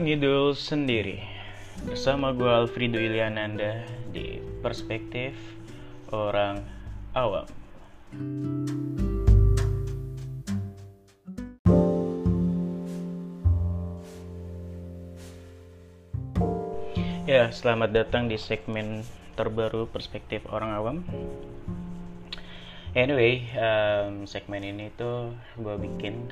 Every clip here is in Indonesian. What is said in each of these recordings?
Ngidul sendiri bersama gue Alfredo Iliananda di Perspektif Orang Awam. Ya, selamat datang di segmen terbaru Perspektif Orang Awam. Anyway, segmen ini tuh gue bikin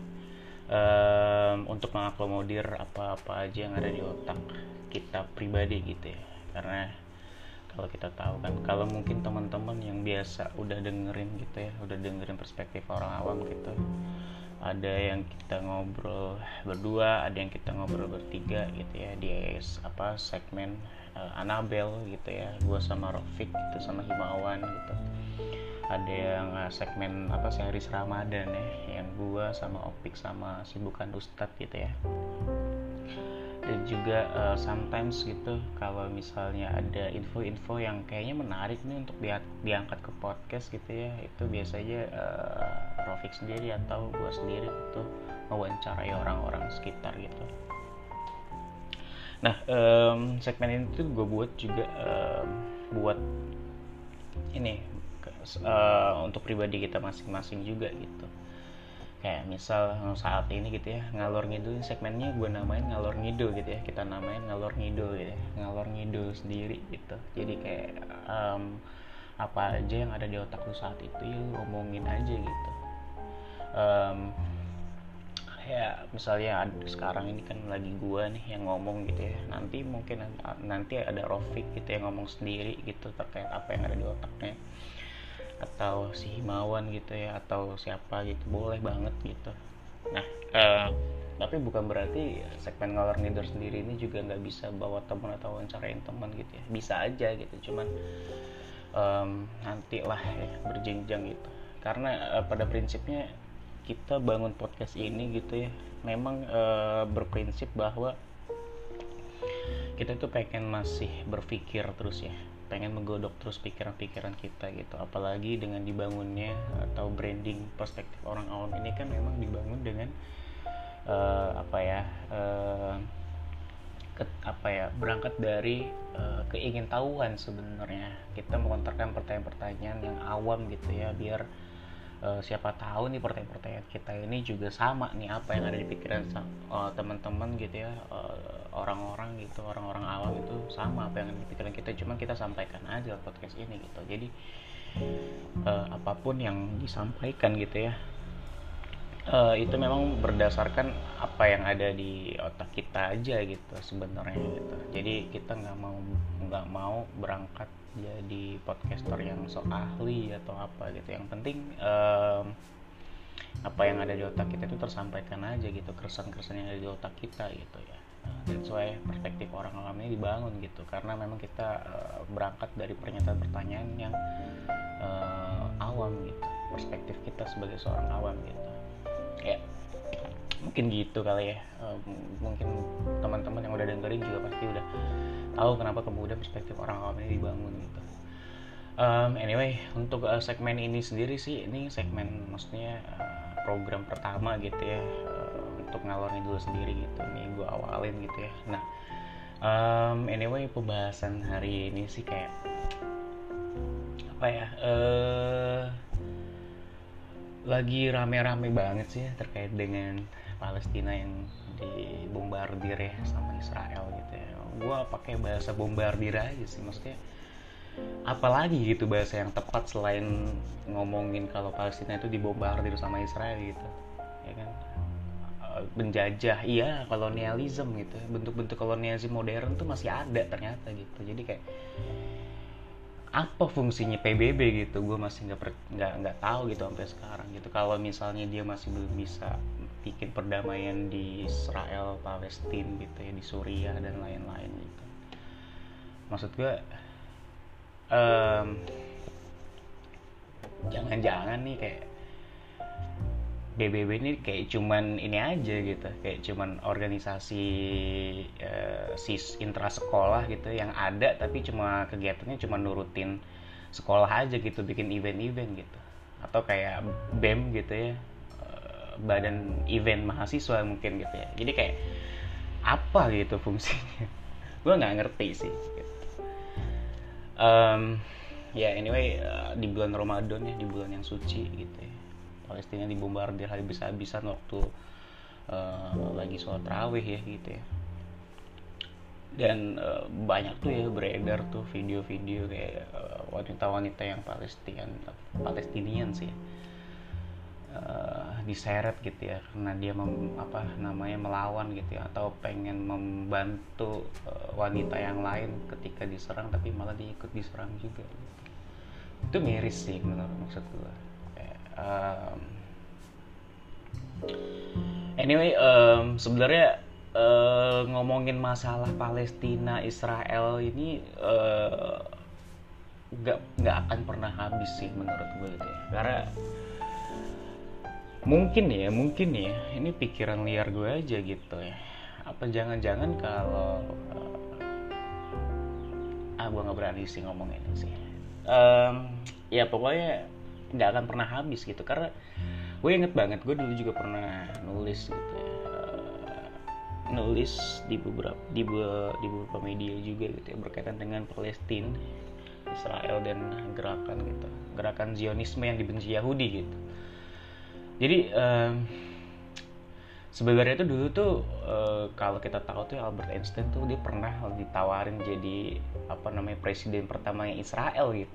untuk mengakomodir apa-apa aja yang ada di otak kita pribadi gitu ya. Karena kalau kita tahu kan, kalau mungkin teman-teman yang biasa udah dengerin gitu ya, udah dengerin Perspektif Orang Awam gitu, ada yang kita ngobrol berdua, ada yang kita ngobrol bertiga gitu ya di segmen Anabel gitu ya, gue sama Rofik gitu, sama Himawan gitu. Ada yang segmen series Ramadan ya, yang gue sama Opik sama si bukan Ustadz gitu ya. Dan juga sometimes gitu, kalau misalnya ada info-info yang kayaknya menarik nih untuk diangkat ke podcast gitu ya, itu biasanya Rofik sendiri atau gue sendiri itu mewawancarai orang-orang sekitar gitu. Nah, segmen ini tuh gue buat juga buat ini untuk pribadi kita masing-masing juga gitu. Kayak misal saat ini gitu ya, ngalor ngidul, segmennya gue namain ngalor ngidul gitu ya, kita namain ngalor ngidul gitu ya, ngalor ngidul sendiri gitu. Jadi kayak apa aja yang ada di otak lu saat itu ya lu omongin aja gitu. Ya misalnya sekarang ini kan lagi gue nih yang ngomong gitu ya, nanti mungkin nanti ada Rofik gitu yang ngomong sendiri gitu terkait apa yang ada di otaknya, atau si Himawan gitu ya, atau siapa gitu, boleh banget gitu. Nah, tapi bukan berarti segmen ngalor ngidul sendiri ini juga nggak bisa bawa teman atau wawancarain teman gitu ya, bisa aja gitu, cuman nanti lah ya, berjenjang gitu. Karena pada prinsipnya kita bangun podcast ini gitu ya, memang berprinsip bahwa kita tuh pengen masih berpikir terus ya, pengen menggodok terus pikiran-pikiran kita gitu. Apalagi dengan dibangunnya atau branding Perspektif Orang Awam ini kan memang dibangun dengan berangkat dari keingintahuan sebenarnya. Kita melontarkan pertanyaan-pertanyaan yang awam gitu ya, biar siapa tahu nih pertanyaan-pertanyaan kita ini juga sama nih apa yang ada di pikiran teman-teman gitu ya, orang-orang gitu, orang-orang awam itu sama apa yang ada di pikiran kita, cuman kita sampaikan aja podcast ini gitu. Jadi apapun yang disampaikan gitu ya, itu memang berdasarkan apa yang ada di otak kita aja gitu sebenarnya gitu. Jadi kita nggak mau berangkat jadi podcaster yang sok ahli atau apa gitu. Yang penting apa yang ada di otak kita itu tersampaikan aja gitu, keresahan-keresahan yang ada di otak kita gitu ya. That's why Perspektif Orang Awam ini dibangun gitu, karena memang kita berangkat dari pernyataan pertanyaan yang awam gitu, perspektif kita sebagai seorang awam gitu ya. Mungkin gitu kali ya. Mungkin teman-teman yang udah dengerin juga pasti udah tahu kenapa kemudian Perspektif Orang Awam ini dibangun gitu. Anyway, untuk segmen ini sendiri sih, ini segmen maksudnya program pertama gitu ya, untuk ngalor ngidul sendiri gitu. Ini gue awalin gitu ya. Nah, anyway, pembahasan hari ini sih kayak lagi rame-rame banget sih ya, terkait dengan Palestina yang dibombardir ya sama Israel gitu ya. Gue pakai bahasa bombardir aja sih, maksudnya apalagi gitu bahasa yang tepat selain ngomongin kalau Palestina itu dibombardir sama Israel gitu ya kan. Penjajah, iya, kolonialisme gitu, bentuk-bentuk kolonialisme modern tuh masih ada ternyata gitu. Jadi kayak apa fungsinya PBB gitu, gue masih nggak tahu gitu sampai sekarang gitu. Kalau misalnya dia masih belum bisa bikin perdamaian di Israel, Palestina gitu ya, di Suriah dan lain-lain gitu. Maksud gue jangan-jangan nih kayak PBB ini kayak cuman ini aja gitu, kayak cuman organisasi intra sekolah gitu yang ada, tapi cuma kegiatannya cuma nurutin sekolah aja gitu, bikin event-event gitu, atau kayak BEM gitu ya, badan event mahasiswa mungkin gitu ya. Jadi kayak apa gitu fungsinya. Gue nggak ngerti sih gitu. Ya anyway, di bulan Ramadan ya, di bulan yang suci gitu ya, Palestina dibombardir habis-habisan waktu lagi sholat tarawih ya gitu ya. Dan banyak tuh ya beredar tuh video-video kayak wanita-wanita yang Palestinian sih diseret gitu ya karena dia melawan gitu ya, atau pengen membantu wanita yang lain ketika diserang tapi malah dia ikut diserang juga gitu. Itu miris sih menurut maksud gue. Anyway, sebenarnya ngomongin masalah Palestina Israel ini nggak akan pernah habis sih menurut gue gitu ya, karena mungkin ya ini pikiran liar gue aja gitu ya, apa jangan-jangan kalau gue nggak berani sih ngomong ini sih, ya pokoknya nggak akan pernah habis gitu, karena gue inget banget gue dulu juga pernah nulis gitu ya, nulis di beberapa media juga gitu ya, berkaitan dengan Palestina, Israel dan gerakan Zionisme yang dibenci Yahudi gitu. Jadi sebenarnya itu dulu tuh kalau kita tahu tuh Albert Einstein tuh dia pernah ditawarin jadi presiden pertamanya Israel gitu.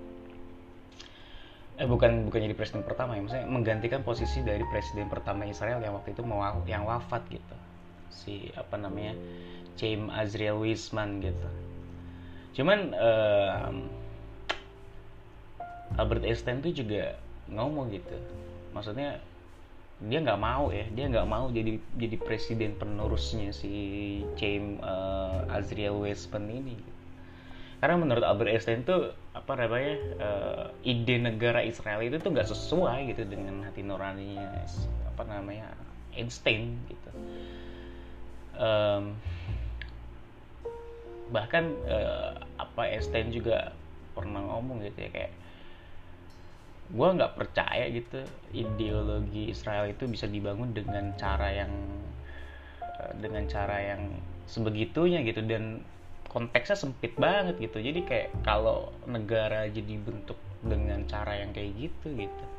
Bukan jadi presiden pertama ya, maksudnya menggantikan posisi dari presiden pertama Israel yang waktu itu yang wafat gitu, si Chaim Azriel Weizmann gitu. Cuman Albert Einstein tuh juga ngomong gitu, maksudnya dia nggak mau jadi presiden penerusnya si Chaim Azriel Weizmann ini gitu. Karena menurut Albert Einstein tuh ide negara Israel itu tuh nggak sesuai gitu dengan hati nuraninya Einstein gitu. Bahkan Einstein juga pernah ngomong gitu ya, kayak gue nggak percaya gitu ideologi Israel itu bisa dibangun dengan cara yang sebegitunya gitu, dan konteksnya sempit banget gitu. Jadi kayak kalau negara jadi bentuk dengan cara yang kayak gitu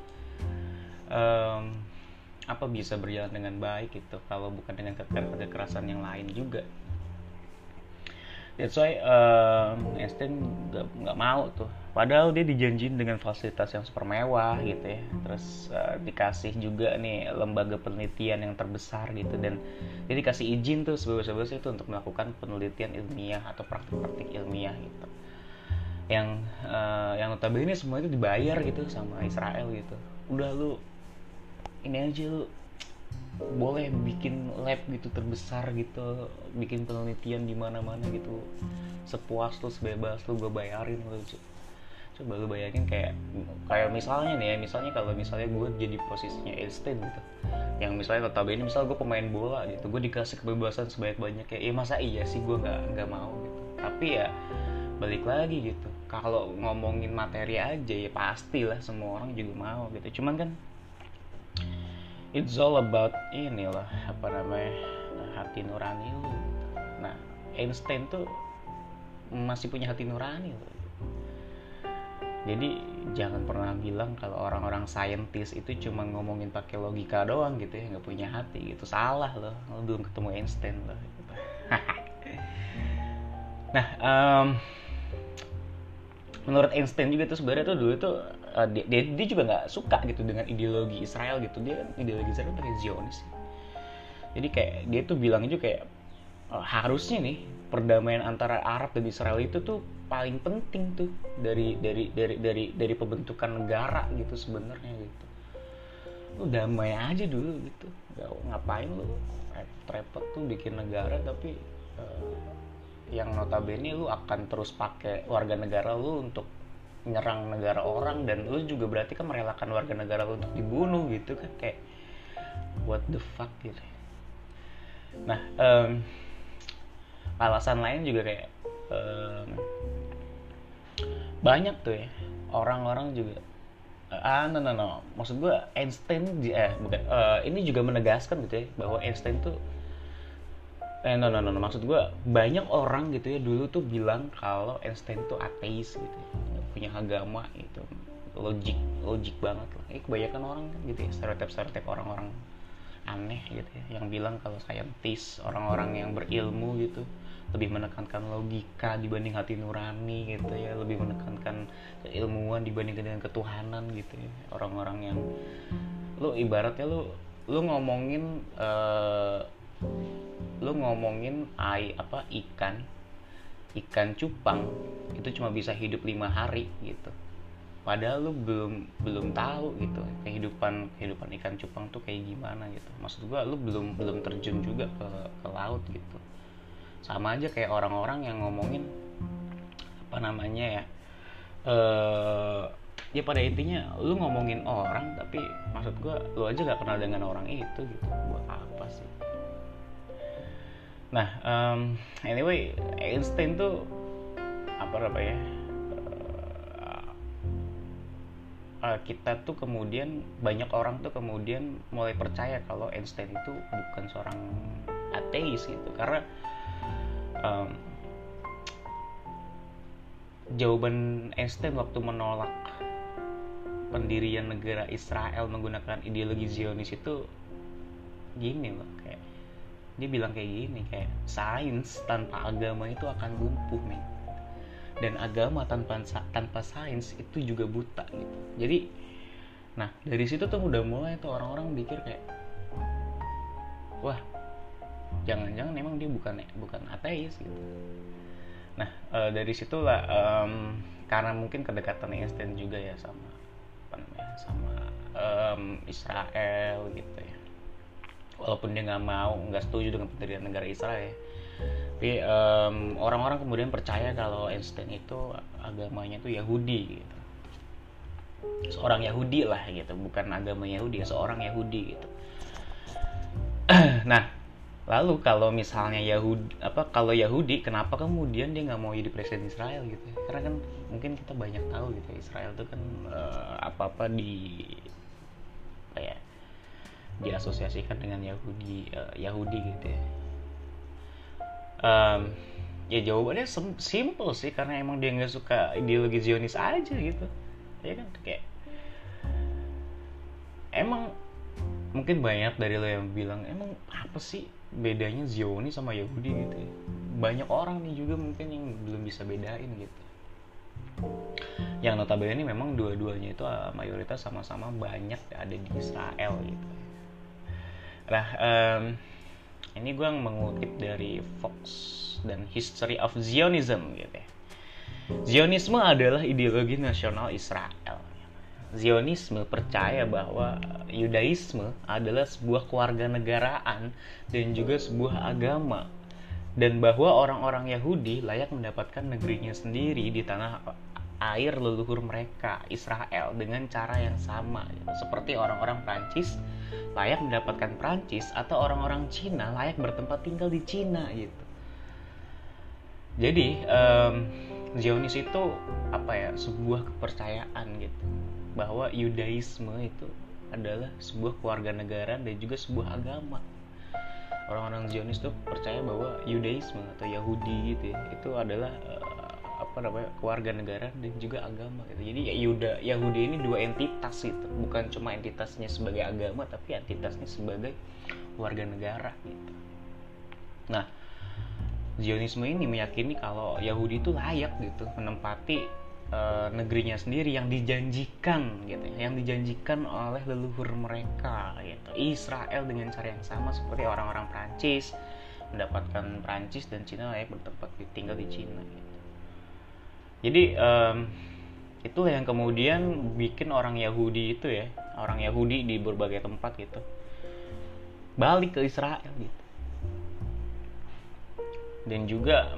apa bisa berjalan dengan baik gitu kalau bukan dengan kekerasan yang lain juga. That's why Einstein nggak mau tuh, padahal dia dijanjiin dengan fasilitas yang super mewah gitu ya, terus dikasih juga nih lembaga penelitian yang terbesar gitu, dan dia dikasih izin tuh sebebas-bebasnya itu untuk melakukan penelitian ilmiah atau praktik-praktik ilmiah gitu, yang notabene semua itu dibayar gitu sama Israel gitu. Udah lu ini aja, lu boleh bikin lab gitu terbesar gitu, bikin penelitian di mana-mana gitu, sepuas lu, sebebas lu, gue bayarin lu. Coba lu bayangin kayak misalnya kalau gue jadi posisinya Einstein gitu, yang misalnya notabene gue pemain bola gitu, gue dikasih kebebasan sebanyak-banyaknya, ya masa iya sih gue nggak mau gitu. Tapi ya balik lagi gitu, kalau ngomongin materi aja ya pastilah semua orang juga mau gitu. Cuman kan it's all about hati nurani lu. Nah, Einstein tuh masih punya hati nurani loh. Jadi jangan pernah bilang kalau orang-orang saintis itu cuma ngomongin pakai logika doang gitu ya, nggak punya hati gitu. Salah loh, lo belum ketemu Einstein loh gitu. Nah, menurut Einstein juga tuh sebenarnya tuh dulu tuh dia juga nggak suka gitu dengan ideologi Israel gitu. Dia kan ideologi Israel pakai Zionis. Jadi kayak dia tuh bilang juga kayak harusnya nih perdamaian antara Arab dan Israel itu tuh paling penting tuh dari pembentukan negara gitu sebenarnya gitu. Lu damai aja dulu gitu, ngapain lu repot tuh bikin negara tapi yang notabene lu akan terus pakai warga negara lu untuk nyerang negara orang, dan lu juga berarti kan merelakan warga negara lu untuk dibunuh gitu kan, kayak what the fuck gitu. Nah, alasan lain juga kayak banyak tuh ya orang-orang juga no. Maksud gue Einstein ini juga menegaskan gitu ya bahwa Einstein tuh No. Maksud gue banyak orang gitu ya dulu tuh bilang kalau Einstein tuh ateis gitu ya. Nggak punya agama gitu. Logik banget lah. Kebanyakan orang kan gitu ya, stereotip orang-orang aneh gitu ya, yang bilang kalau saintis, orang-orang yang berilmu gitu lebih menekankan logika dibanding hati nurani gitu ya, lebih menekankan keilmuan dibandingkan dengan ketuhanan gitu ya. Orang-orang yang lu ibaratnya lu ngomongin lu ngomongin ikan cupang itu cuma bisa hidup 5 hari gitu, padahal lu belum tahu gitu kehidupan ikan cupang tuh kayak gimana gitu. Maksud gua lu belum terjun juga ke laut gitu. Sama aja kayak orang-orang yang ngomongin apa namanya ya, ya pada intinya lu ngomongin orang tapi maksud gua lu aja gak kenal dengan orang itu gitu, buat apa sih? Nah, anyway, Einstein tuh apa ya, kita tuh kemudian banyak orang tuh kemudian mulai percaya kalau Einstein itu bukan seorang ateis gitu, karena jawaban Einstein waktu menolak pendirian negara Israel menggunakan ideologi Zionis itu gini loh, kayak dia bilang kayak gini, kayak sains tanpa agama itu akan lumpuh men, dan agama tanpa sains itu juga buta gitu. Jadi nah dari situ tuh udah mulai tuh orang-orang pikir kayak wah jangan-jangan emang dia bukan ateis gitu. Nah dari situlah karena mungkin kedekatan Einstein juga ya sama Israel gitu ya, walaupun dia nggak setuju dengan pendirian negara Israel ya. Tapi orang-orang kemudian percaya kalau Einstein itu agamanya tuh Yahudi gitu, seorang Yahudi lah gitu, bukan agama Yahudi, seorang Yahudi gitu. Nah lalu kalau misalnya kalau Yahudi, kenapa kemudian dia nggak mau jadi presiden Israel gitu? Karena kan mungkin kita banyak tahu gitu, Israel itu kan apa-apa diasosiasikan dengan Yahudi gitu ya. Ya jawabannya simple sih, karena emang dia nggak suka ideologi Zionis aja gitu ya kan. Kayak emang mungkin banyak dari lo yang bilang emang apa sih bedanya Zionis sama Yahudi gitu ya. Banyak orang nih juga mungkin yang belum bisa bedain gitu, yang notabene ini memang dua-duanya itu mayoritas sama-sama banyak ada di Israel gitu. Nah ini gue mengutip dari Fox dan History of Zionism gitu ya. Zionisme adalah ideologi nasional Israel. Zionisme percaya bahwa Yudaisme adalah sebuah kewarganegaraan dan juga sebuah agama, dan bahwa orang-orang Yahudi layak mendapatkan negerinya sendiri di tanah air leluhur mereka, Israel, dengan cara yang sama gitu. Seperti orang-orang Prancis layak mendapatkan Prancis, atau orang-orang Cina layak bertempat tinggal di Cina gitu. Jadi Zionis itu sebuah kepercayaan gitu, bahwa Yudaisme itu adalah sebuah kewarganegaraan dan juga sebuah agama. Orang-orang Zionis tuh percaya bahwa Yudaisme atau Yahudi gitu ya, itu adalah kewarganegaraan dan juga agama gitu. Jadi Yahudi ini dua entitas gitu, bukan cuma entitasnya sebagai agama, tapi entitasnya sebagai warga negara gitu. Nah, Zionisme ini meyakini kalau Yahudi itu layak gitu menempati negerinya sendiri yang dijanjikan gitu, yang dijanjikan oleh leluhur mereka gitu, Israel, dengan cara yang sama seperti orang-orang Prancis mendapatkan Prancis dan Cina layak bertempat tinggal di Cina gitu. Jadi itulah yang kemudian bikin orang Yahudi di berbagai tempat gitu balik ke Israel gitu. Dan juga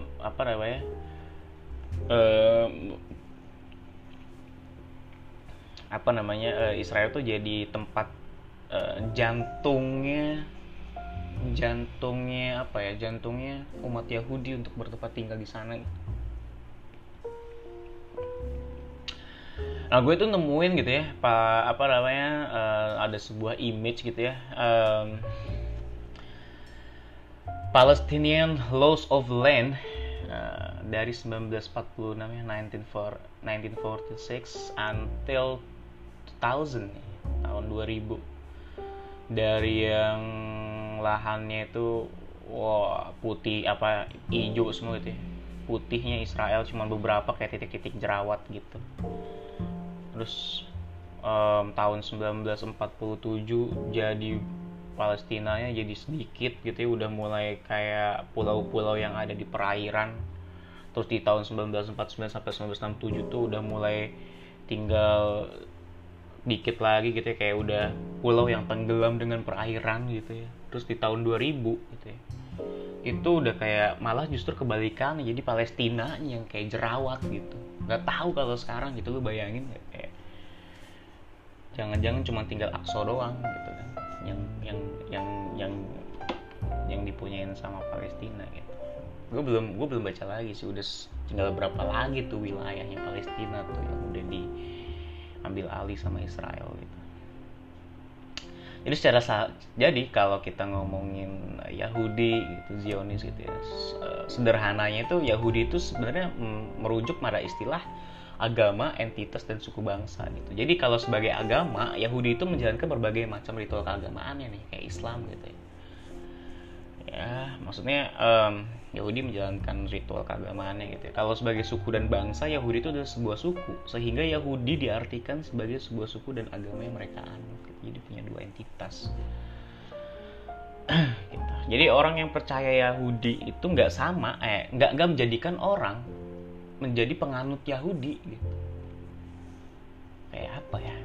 Israel tuh jadi tempat jantungnya umat Yahudi untuk bertempat tinggal di sana gitu. Nah gue tuh nemuin gitu ya ada sebuah image gitu ya, Palestinian Laws of Land dari 1946 ya, 1946 until 2000 nih, tahun 2000. Dari yang lahannya itu putih apa hijau semua gitu ya. Putihnya Israel cuma beberapa kayak titik-titik jerawat gitu. Terus tahun 1947 jadi Palestinanya jadi sedikit gitu ya, udah mulai kayak pulau-pulau yang ada di perairan. Terus di tahun 1949 sampai 1967 tuh udah mulai tinggal dikit lagi gitu ya, kayak udah pulau yang tenggelam dengan perairan gitu ya. Terus di tahun 2000 gitu ya, itu udah kayak malah justru kebalikan, jadi Palestina yang kayak jerawat gitu. Nggak tahu kalau sekarang gitu, lu bayangin ya, kayak jangan-jangan cuma tinggal Aqsa doang gitu kan yang dipunyain sama Palestina gitu. Gue belum baca lagi sih, udah tinggal berapa lagi tuh wilayahnya Palestina tuh yang udah diambil alih sama Israel gitu. Jadi kalau kita ngomongin Yahudi gitu, Zionis gitu ya, sederhananya itu Yahudi itu sebenarnya merujuk pada istilah agama, entitas, dan suku bangsa gitu. Jadi kalau sebagai agama, Yahudi itu menjalankan berbagai macam ritual keagamaannya nih, kayak Islam gitu ya. Ya, maksudnya Yahudi menjalankan ritual keagamaannya gitu ya. Kalau sebagai suku dan bangsa, Yahudi itu adalah sebuah suku, sehingga Yahudi diartikan sebagai sebuah suku dan agama yang mereka anut gitu. Jadi punya dua entitas. Gitu. Jadi orang yang percaya Yahudi itu nggak menjadikan orang menjadi penganut Yahudi gitu. Kayak apa ya?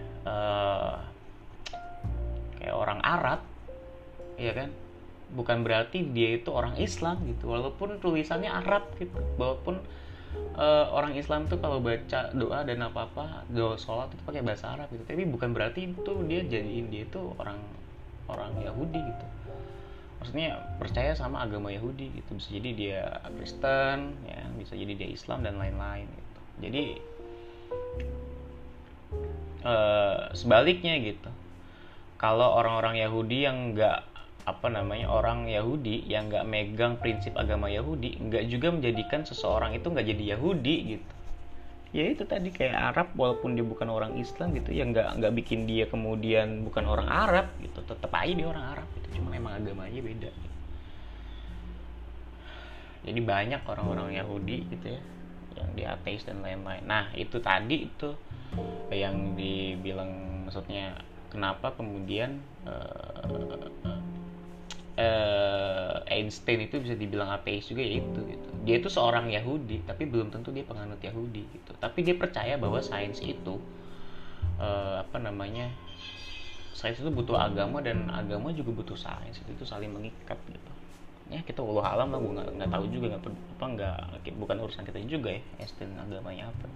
Kayak orang Arab, ya kan? Bukan berarti dia itu orang Islam gitu, walaupun tulisannya Arab gitu. Walaupun orang Islam tuh kalau baca doa dan apa-apa, doa sholat itu pakai bahasa Arab gitu. Tapi bukan berarti itu dia jadiin dia itu orang Yahudi gitu. Maksudnya percaya sama agama Yahudi gitu. Bisa jadi dia Kristen ya, bisa jadi dia Islam dan lain-lain gitu. Jadi sebaliknya gitu, kalau orang-orang Yahudi yang orang Yahudi yang nggak megang prinsip agama Yahudi, nggak juga menjadikan seseorang itu nggak jadi Yahudi gitu. Ya itu tadi kayak Arab, walaupun dia bukan orang Islam gitu ya, nggak bikin dia kemudian bukan orang Arab gitu, tetap aja dia orang Arab gitu, cuma emang agamanya beda gitu. Jadi banyak orang-orang Yahudi gitu ya yang dia ateis dan lain-lain. Nah itu tadi itu yang dibilang, maksudnya kenapa kemudian Einstein itu bisa dibilang ateis juga, ya itu gitu. Dia itu seorang Yahudi tapi belum tentu dia penganut Yahudi gitu. Tapi dia percaya bahwa sains itu sains itu butuh agama dan agama juga butuh sains, itu saling mengikat gitu. Ya kita wallahu alam lah, gue nggak tahu juga, bukan urusan kita juga ya Einstein agamanya apa.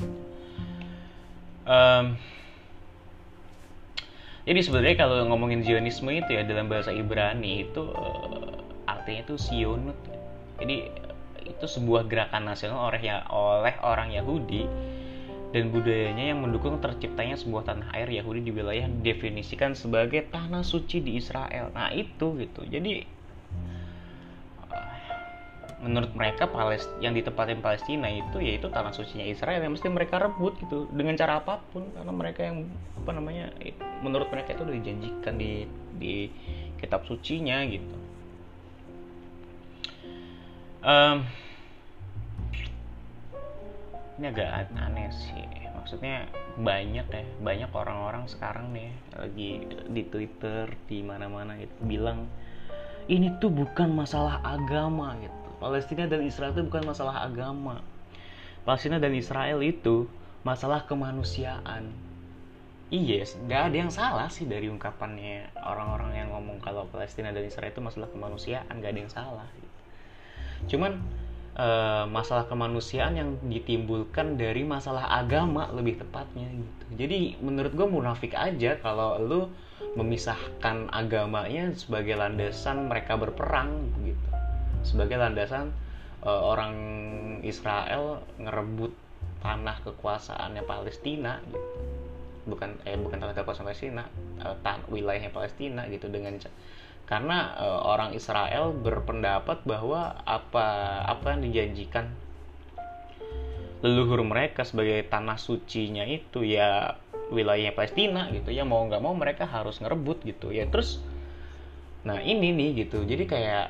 Jadi sebenarnya kalau ngomongin Zionisme itu ya, dalam bahasa Ibrani itu artinya itu Sionut. Jadi itu sebuah gerakan nasional oleh orang Yahudi dan budayanya yang mendukung terciptanya sebuah tanah air Yahudi di wilayah yang didefinisikan sebagai tanah suci di Israel. Nah itu gitu. Jadi menurut mereka yang ditempatin Palestina itu yaitu tanah sucinya Israel yang mesti mereka rebut gitu dengan cara apapun, karena mereka yang menurut mereka itu udah dijanjikan di kitab sucinya gitu. Ini agak aneh sih, maksudnya banyak orang-orang sekarang nih lagi di Twitter di mana-mana gitu bilang ini tuh bukan masalah agama gitu. Palestina dan Israel itu bukan masalah agama. Palestina dan Israel itu masalah kemanusiaan. Yes, gak ada yang salah sih dari ungkapannya orang-orang yang ngomong kalau Palestina dan Israel itu masalah kemanusiaan, gak ada yang salah gitu. Cuman masalah kemanusiaan yang ditimbulkan dari masalah agama lebih tepatnya gitu. Jadi menurut gue munafik aja kalau lu memisahkan agamanya sebagai landasan mereka berperang gitu, sebagai landasan orang Israel ngerebut tanah kekuasaannya Palestina gitu. Bukan tanah kekuasaan Palestina, wilayahnya Palestina gitu, karena orang Israel berpendapat bahwa apa yang dijanjikan leluhur mereka sebagai tanah sucinya itu ya wilayahnya Palestina gitu ya, mau nggak mau mereka harus ngerebut gitu ya. Terus nah ini nih gitu, jadi kayak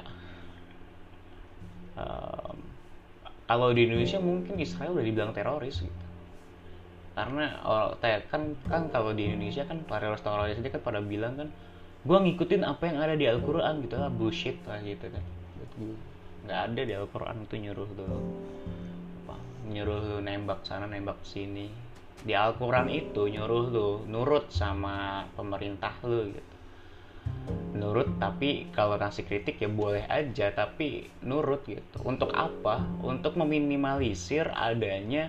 um, kalau di Indonesia mungkin Israel udah dibilang teroris gitu, karena kan kalau di Indonesia kan para teroris ini kan pada bilang kan gue ngikutin apa yang ada di Al-Quran gitu lah, bullshit lah gitu kan. Nggak ada di Al-Quran itu nyuruh lu nembak sana nembak sini. Di Al-Quran itu nyuruh lu nurut sama pemerintah lu gitu, nurut, tapi kalau kasih kritik ya boleh aja, tapi nurut gitu. Untuk apa? Untuk meminimalisir adanya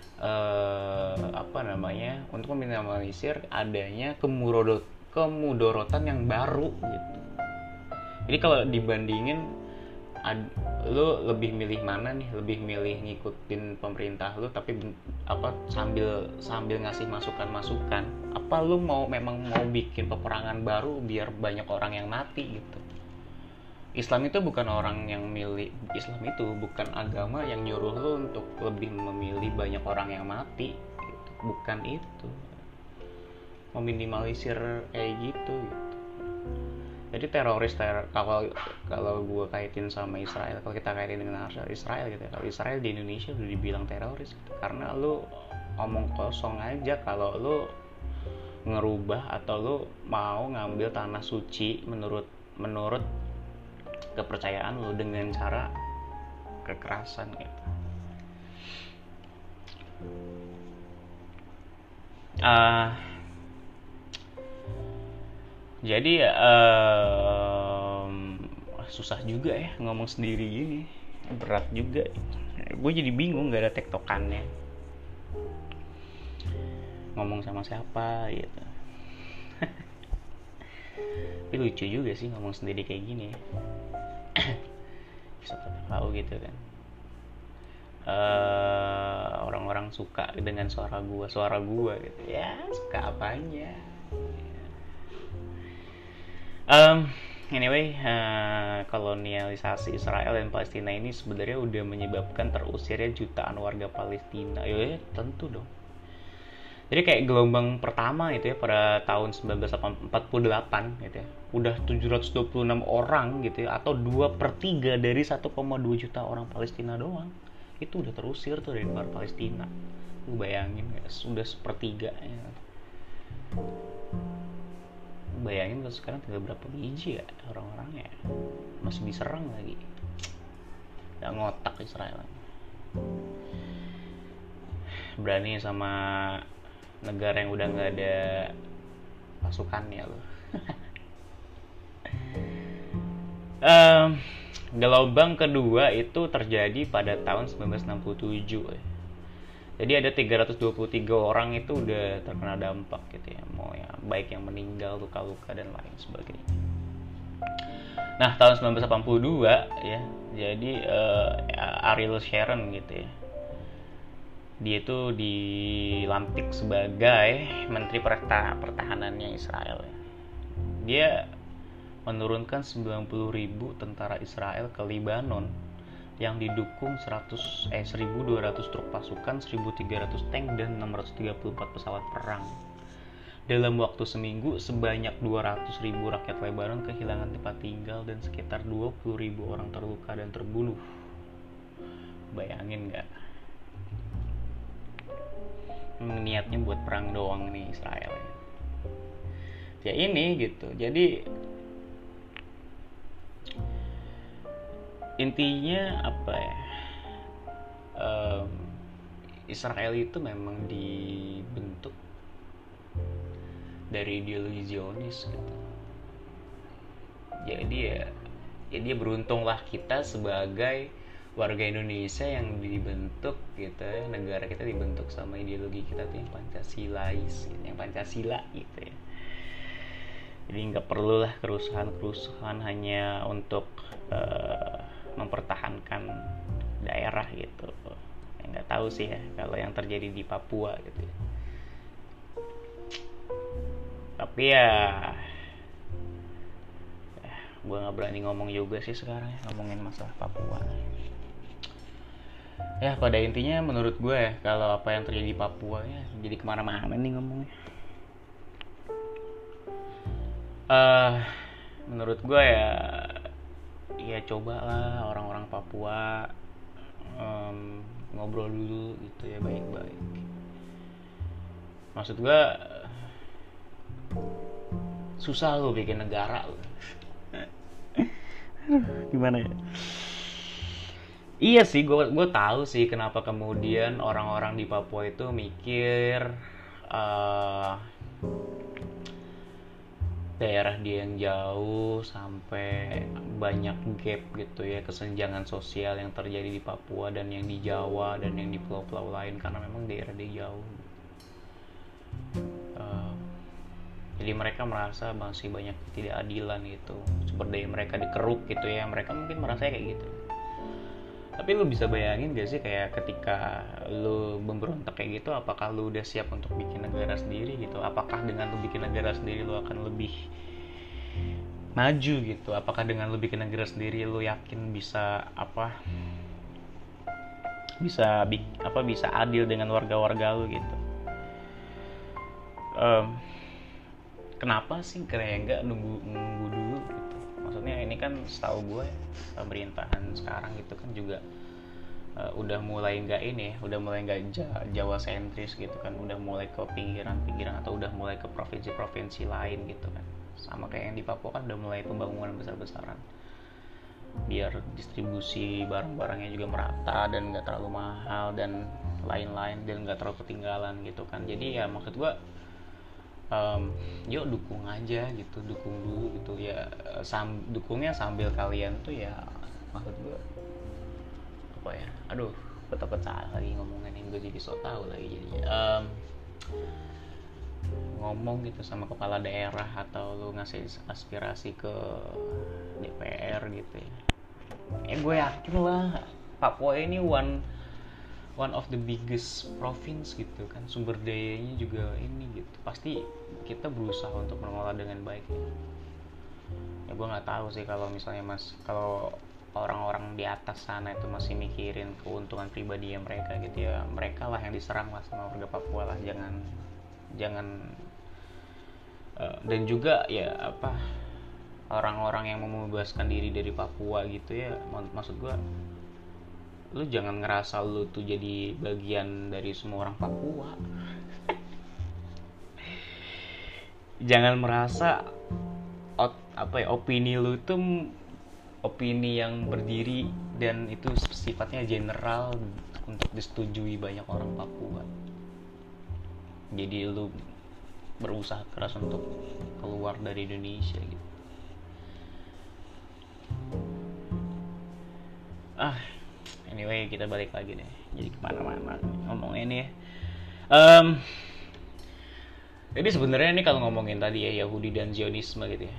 untuk meminimalisir adanya kemudorotan yang baru gitu. Jadi kalau dibandingin lu lebih milih mana nih? Lebih milih ngikutin pemerintah lu tapi sambil ngasih masukan-masukan, apa lu memang mau bikin peperangan baru biar banyak orang yang mati gitu? Islam itu bukan agama yang nyuruh lu untuk lebih memilih banyak orang yang mati gitu. Bukan itu. Meminimalisir kayak gitu. Jadi kalau gue kaitin sama Israel, kalau kita kaitin dengan Israel gitu ya, kalau Israel di Indonesia udah dibilang teroris gitu, karena lu omong kosong aja kalau lu ngerubah atau lu mau ngambil tanah suci menurut kepercayaan lu dengan cara kekerasan gitu. Jadi susah juga ya ngomong sendiri gini, berat juga. Gue jadi bingung, nggak ada tektokannya. Ngomong sama siapa gitu. Tapi lucu juga sih ngomong sendiri kayak gini. Bisa tahu gitu kan. Orang-orang suka dengan suara gua gitu ya, suka apanya. Anyway, kolonialisasi Israel dan Palestina ini sebenarnya udah menyebabkan terusirnya jutaan warga Palestina. Ya tentu dong. Jadi kayak gelombang pertama gitu ya pada tahun 1948 gitu ya, udah 726 orang gitu ya, atau 2/3 dari 1,2 juta orang Palestina doang itu udah terusir tuh dari luar Palestina. Lu bayangin ya, sudah 1/3 ya. Bayangin kalau sekarang tinggal berapa biji ya orang-orangnya, masih diserang lagi. Nggak ngotak Israel, berani sama negara yang udah nggak ada pasukannya loh. Gelombang kedua itu terjadi pada tahun 1967 ya. Jadi ada 323 orang itu udah terkena dampak gitu ya, mau ya baik yang meninggal, luka-luka dan lain sebagainya. Nah tahun 1982 ya, jadi Ariel Sharon gitu ya, dia itu dilantik sebagai Menteri Pertahanannya Israel ya. Dia menurunkan 90.000 tentara Israel ke Lebanon yang didukung 1.200 truk pasukan, 1.300 tank, dan 634 pesawat perang. Dalam waktu seminggu, sebanyak 200.000 rakyat Lebanon kehilangan tempat tinggal dan sekitar 20.000 orang terluka dan terbunuh. Bayangin nggak? Niatnya buat perang doang nih Israel. Ya ini gitu. Jadi intinya apa ya, Israel itu memang dibentuk dari ideologi Zionis gitu. Jadi ya dia beruntung lah kita sebagai warga Indonesia yang dibentuk gitu ya, negara kita dibentuk sama ideologi kita tuh yang Pancasilais gitu, yang Pancasila gitu ya. Jadi nggak perlulah kerusuhan hanya untuk mempertahankan daerah gitu. Ya, nggak tahu sih ya kalau yang terjadi di Papua gitu ya. Tapi ya gue nggak berani ngomong juga sih sekarang ya, ngomongin masalah Papua. Ya pada intinya menurut gue ya, kalau apa yang terjadi di Papua ya jadi kemana-mana nih ngomongnya. Menurut gue ya cobalah orang-orang Papua ngobrol dulu gitu ya, baik-baik. Maksud gue susah lo bikin negara lo. Gimana ya? Iya sih, gue tahu sih kenapa kemudian orang-orang di Papua itu mikir daerah dia yang jauh, sampai banyak gap gitu ya, kesenjangan sosial yang terjadi di Papua dan yang di Jawa dan yang di pulau-pulau lain, karena memang daerah dia jauh. Jadi mereka merasa masih banyak ketidakadilan gitu, sumber daya mereka dikeruk gitu ya, mereka mungkin merasa kayak gitu. Tapi lu bisa bayangin gak sih kayak ketika lu memberontak kayak gitu, apakah lu udah siap untuk bikin negara sendiri gitu? Apakah dengan lu bikin negara sendiri lu akan lebih maju gitu? Apakah dengan lu bikin negara sendiri lu yakin bisa bisa adil dengan warga-warga lu gitu? Kenapa sih kayak nggak nunggu dulu gitu? Maksudnya ini kan setahu gue pemerintahan sekarang gitu kan juga udah mulai nggak Jawa sentris gitu kan, udah mulai ke pinggiran atau udah mulai ke provinsi-provinsi lain gitu kan. Sama kayak yang di Papua kan udah mulai pembangunan besar-besaran biar distribusi barang-barangnya juga merata dan nggak terlalu mahal dan lain-lain, dan nggak terlalu ketinggalan gitu kan. Jadi ya maksud gue yuk dukung aja gitu, dukung dulu gitu ya, dukungnya sambil kalian tuh ya, maksud gue apa ya, aduh gue salah lagi ngomongin ini, gue jadi so tau lagi jadinya. Ngomong gitu sama kepala daerah atau lu ngasih aspirasi ke DPR gitu ya, gue yakin lah Papua ini one of the biggest province gitu kan, sumber dayanya juga ini gitu, pasti kita berusaha untuk mengelola dengan baik ya. Gue nggak tahu sih kalau misalnya kalau orang-orang di atas sana itu masih mikirin keuntungan pribadi mereka gitu ya, mereka lah yang diserang lah sama warga Papua lah, jangan dan juga ya orang-orang yang membebaskan diri dari Papua gitu ya, maksud gue lu jangan ngerasa lu tuh jadi bagian dari semua orang Papua. Jangan merasa opini lu tuh opini yang berdiri dan itu sifatnya general untuk disetujui banyak orang Papua. Jadi lu berusaha keras untuk keluar dari Indonesia gitu. Anyway, kita balik lagi deh. Jadi kemana-mana ngomongin ya. Jadi sebenarnya ini kalau ngomongin tadi ya Yahudi dan Zionisme gitu ya,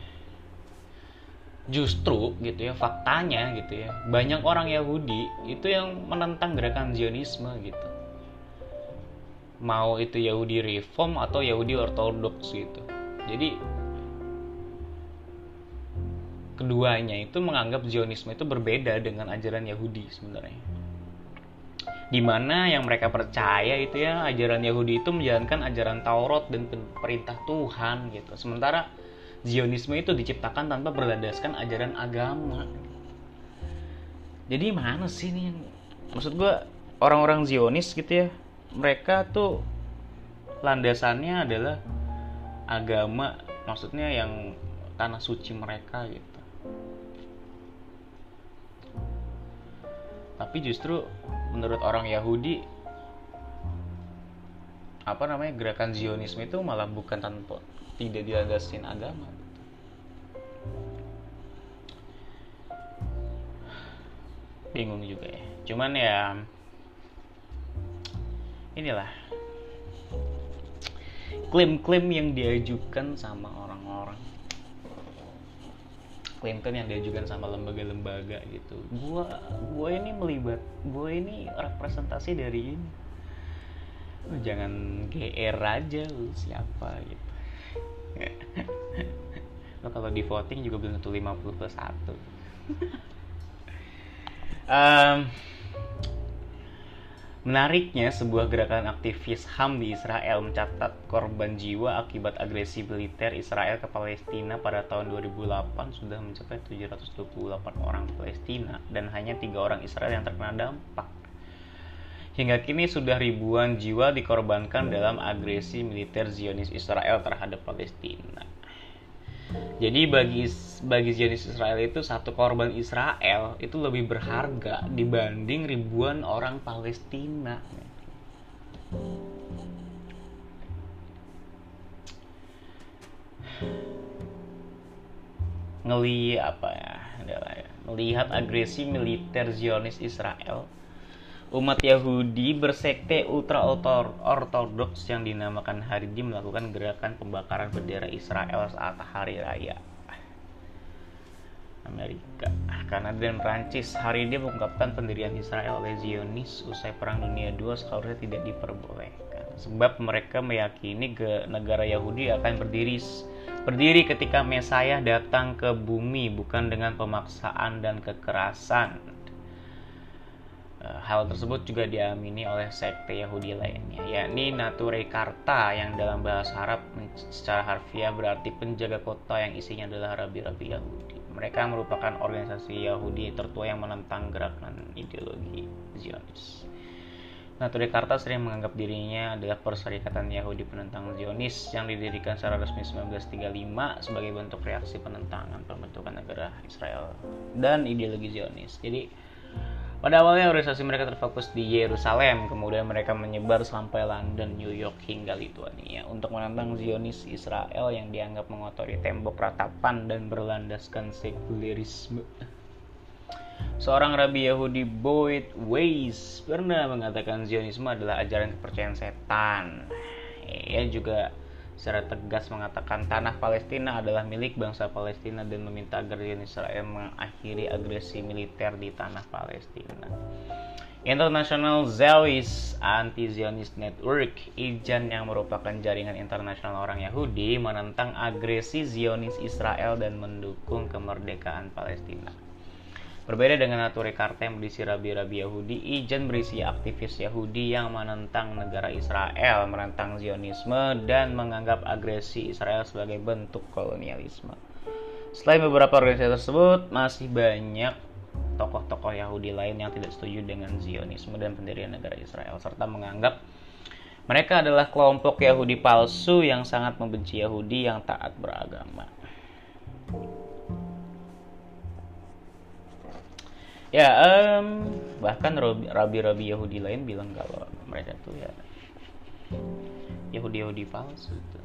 justru gitu ya faktanya gitu ya, banyak orang Yahudi itu yang menentang gerakan Zionisme gitu. Mau itu Yahudi Reform atau Yahudi Ortodoks gitu. Jadi keduanya itu menganggap Zionisme itu berbeda dengan ajaran Yahudi sebenarnya. Dimana yang mereka percaya itu ya, ajaran Yahudi itu menjalankan ajaran Taurat dan perintah Tuhan gitu. Sementara Zionisme itu diciptakan tanpa berlandaskan ajaran agama. Jadi mana sih nih yang, maksud gue orang-orang Zionis gitu ya, mereka tuh landasannya adalah agama, maksudnya yang tanah suci mereka gitu. Tapi justru menurut orang Yahudi gerakan Zionisme itu malah bukan tanpa tidak dilandasin agama. Bingung juga ya. Cuman ya inilah klaim-klaim yang diajukan sama orang-orang, klaim-klaim yang diajukan sama lembaga-lembaga gitu. Gue ini representasi dari ini. Lu jangan GR aja, lu siapa gitu. Lo kalau di voting juga belum tentu 50+1. Menariknya, sebuah gerakan aktivis HAM di Israel mencatat korban jiwa akibat agresi militer Israel ke Palestina pada tahun 2008 sudah mencapai 728 orang Palestina dan hanya 3 orang Israel yang terkena dampak. Hingga kini sudah ribuan jiwa dikorbankan dalam agresi militer Zionis Israel terhadap Palestina. Jadi bagi Zionis Israel itu satu korban Israel itu lebih berharga dibanding ribuan orang Palestina. Melihat agresi militer Zionis Israel, umat Yahudi bersekte ultra-ortodoks yang dinamakan Haredi melakukan gerakan pembakaran bendera Israel saat hari raya. Amerika, Kanada, dan Prancis. Haredi mengungkapkan pendirian Israel oleh Zionis usai Perang Dunia II seharusnya tidak diperbolehkan, sebab mereka meyakini negara Yahudi akan berdiri ketika Mesias datang ke bumi, bukan dengan pemaksaan dan kekerasan. Hal tersebut juga diamini oleh sekte Yahudi lainnya, yakni Neturei Karta, yang dalam bahasa Arab secara harfiah berarti penjaga kota yang isinya adalah rabi-rabi Yahudi. Mereka merupakan organisasi Yahudi tertua yang menentang gerakan ideologi Zionis. Neturei Karta sering menganggap dirinya adalah Perserikatan Yahudi Penentang Zionis yang didirikan secara resmi 1935 sebagai bentuk reaksi penentangan pembentukan negara Israel dan ideologi Zionis. Jadi pada awalnya organisasi mereka terfokus di Yerusalem, kemudian mereka menyebar sampai London, New York, hingga Lithuania untuk menentang Zionis Israel yang dianggap mengotori tembok ratapan dan berlandaskan sekulerisme. Seorang rabi Yahudi, Boyd Weiss, pernah mengatakan Zionisme adalah ajaran kepercayaan setan. Ia juga secara tegas mengatakan tanah Palestina adalah milik bangsa Palestina dan meminta agar Israel mengakhiri agresi militer di tanah Palestina. International Zionist Anti-Zionist Network, IJAN, yang merupakan jaringan internasional orang Yahudi, menentang agresi Zionis Israel dan mendukung kemerdekaan Palestina. Berbeda dengan Neturei Karta yang berisi rabi-rabi Yahudi, IJAN berisi aktivis Yahudi yang menentang negara Israel, menentang Zionisme, dan menganggap agresi Israel sebagai bentuk kolonialisme. Selain beberapa organisasi tersebut, masih banyak tokoh-tokoh Yahudi lain yang tidak setuju dengan Zionisme dan pendirian negara Israel, serta menganggap mereka adalah kelompok Yahudi palsu yang sangat membenci Yahudi yang taat beragama. Ya, bahkan rabi-rabi Yahudi lain bilang kalau mereka tuh ya Yahudi palsu tuh.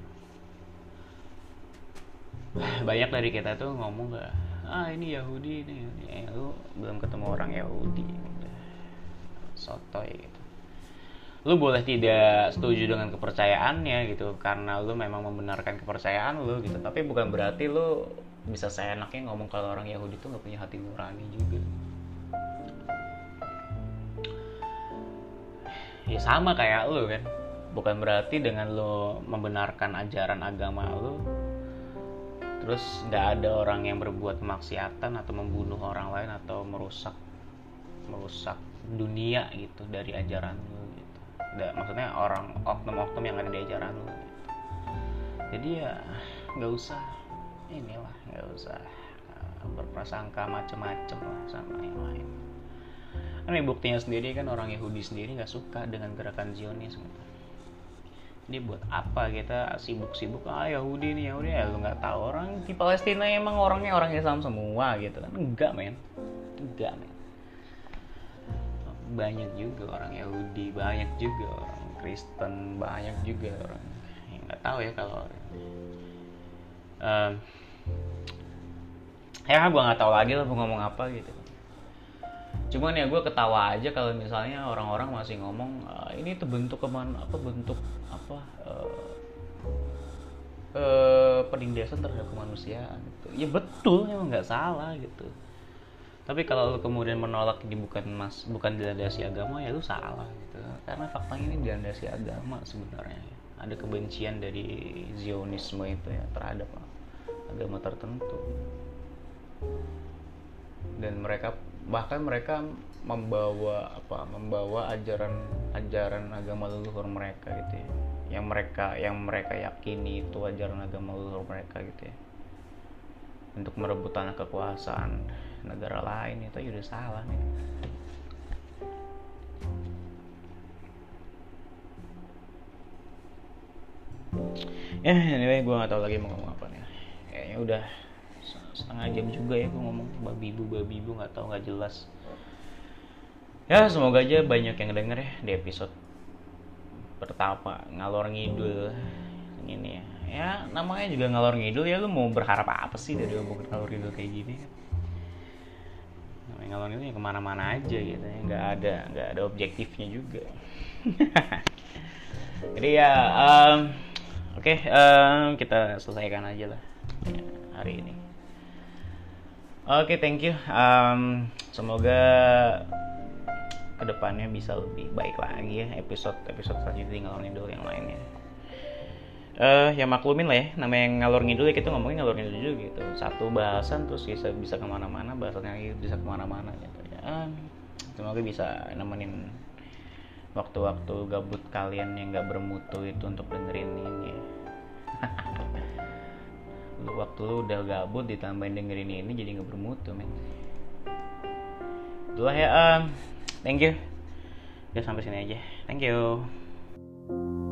Banyak dari kita tuh ngomong gak, ini Yahudi ini, lu belum ketemu orang Yahudi, sotoy gitu. Lu boleh tidak setuju dengan kepercayaannya gitu, karena lu memang membenarkan kepercayaan lu gitu, tapi bukan berarti lu bisa seenaknya ngomong kalau orang Yahudi tuh gak punya hati nurani juga. Ya sama kayak lu kan, bukan berarti dengan lu membenarkan ajaran agama lu terus gak ada orang yang berbuat kemaksiatan atau membunuh orang lain atau merusak dunia gitu dari ajaran lu gitu. Maksudnya orang oknum-oknum yang ada di ajaran lu gitu. Jadi ya gak usah berprasangka macem-macem lah sama yang lain. Ini buktinya sendiri kan, orang Yahudi sendiri nggak suka dengan gerakan Zionis gitu. Jadi buat apa kita sibuk-sibuk Yahudi nih Yahudi, ya lu nggak tahu orang di Palestina emang orangnya orang Islam semua gitu kan? Enggak men. Banyak juga orang Yahudi, banyak juga orang Kristen, banyak juga orang yang nggak tahu ya kalau ya gue nggak tahu lagi lah mau ngomong apa gitu. Cuman ya gue ketawa aja kalau misalnya orang-orang masih ngomong ini tuh bentuk penindasan terhadap kemanusiaan gitu. Ya betul, emang nggak salah gitu. Tapi kalau lu kemudian menolak ini bukan dilandasi agama, ya lu salah gitu. Karena faktanya ini dilandasi agama sebenarnya. Ada kebencian dari Zionisme itu ya terhadap agama tertentu, dan mereka membawa ajaran agama leluhur mereka gitu ya, yang mereka yakini itu ajaran agama leluhur mereka gitu ya, untuk merebut tanah kekuasaan negara lain. Itu udah salah nih. Ya anyway, gue nggak tahu lagi mau ngomong apa nih, kayaknya udah setengah jam juga ya gue ngomong babi ibu nggak tahu, nggak jelas ya. Semoga aja banyak yang denger ya di episode pertama ngalor ngidul ini ya. Ya namanya juga ngalor ngidul ya, lu mau berharap apa sih dari ngomong ngalor ngidul kayak gini kan? Namanya ngalor ngidul ya kemana-mana aja gitu ya, nggak ada objektifnya juga. Jadi ya oke, kita selesaikan aja lah ya, hari ini. Oke, thank you. Semoga kedepannya bisa lebih baik lagi ya episode selanjutnya ngalor ngidul yang lainnya. Ya maklumin lah ya, namanya ngalor ngidul ya, kita ngomongin ngalor ngidul juga gitu. Satu bahasan terus bisa kemana-mana, bahasannya lagi bisa kemana-mana gitu ya. Semoga bisa nemenin waktu-waktu gabut kalian yang gak bermutu itu untuk dengerin ini ya. Waktu lu udah gabut ditambahin dengerin ini jadi gak bermutu men. Itulah ya, thank you. Udah sampai sini aja, thank you.